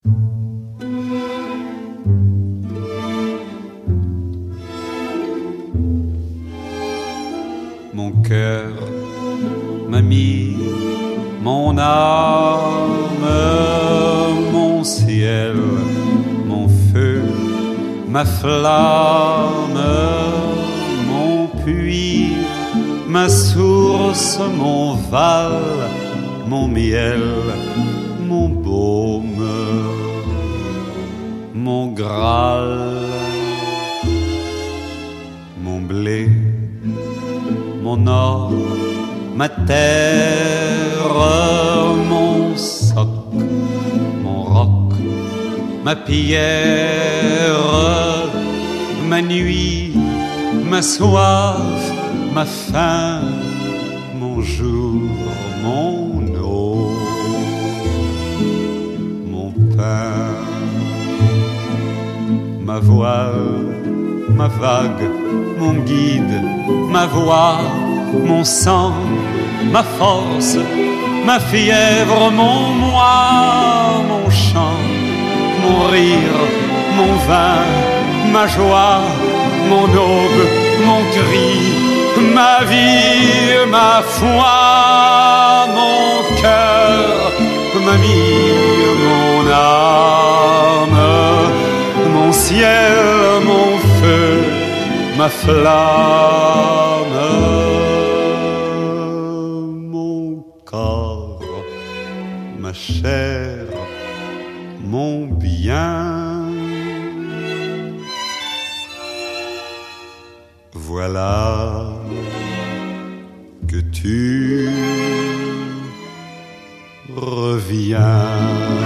Mon cœur m'a mis mon âme, mon ciel, mon feu, ma flamme, mon puits, ma source, mon val, mon miel, mon baume, mon graal, mon blé, mon or, ma terre, mon soc, mon roc, ma pierre, ma nuit, ma soif, ma faim, mon jour, mon eau, mon pain, ma voile, ma vague, mon guide, ma voix, mon sang, ma force, ma fièvre, mon moi, mon chant, mon rire, mon vin, ma joie, mon aube, mon cri, ma vie, ma foi, mon cœur, ma vie, mon âme, mon ciel, mon feu, ma flamme, mon corps, ma chair, mon bien. Voilà que tu reviens.